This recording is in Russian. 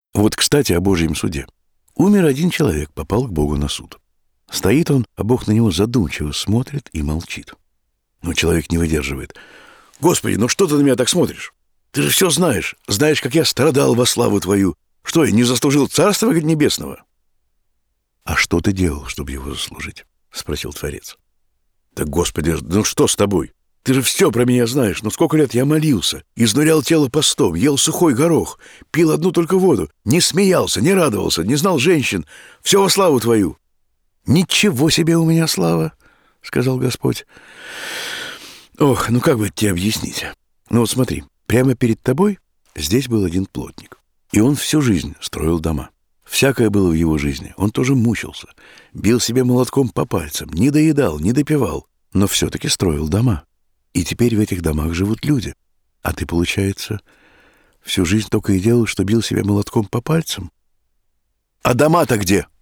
Вот, кстати, о Божьем суде. Умер один человек, попал к Богу на суд. Стоит он, а Бог на него задумчиво смотрит и молчит. Но человек не выдерживает. «Господи, ну что ты на меня так смотришь? Ты же все знаешь. Знаешь, как я страдал во славу Твою. Что, я не заслужил Царства Небесного?» «А что ты делал, чтобы его заслужить?» — спросил Творец. «Да, Господи, ну что с тобой? Ты же все про меня знаешь. Ну сколько лет я молился, изнурял тело постом, ел сухой горох, пил одну только воду, не смеялся, не радовался, не знал женщин. Все во славу Твою». «Ничего себе у меня слава!» — сказал Господь. «Ох, ну как бы тебе объяснить? Ну вот смотри, прямо перед тобой здесь был один плотник, и он всю жизнь строил дома. Всякое было в его жизни, он тоже мучился, бил себе молотком по пальцам, не доедал, не допивал, но все-таки строил дома. И теперь в этих домах живут люди. А ты, получается, всю жизнь только и делал, что бил себя молотком по пальцам? А дома-то где?»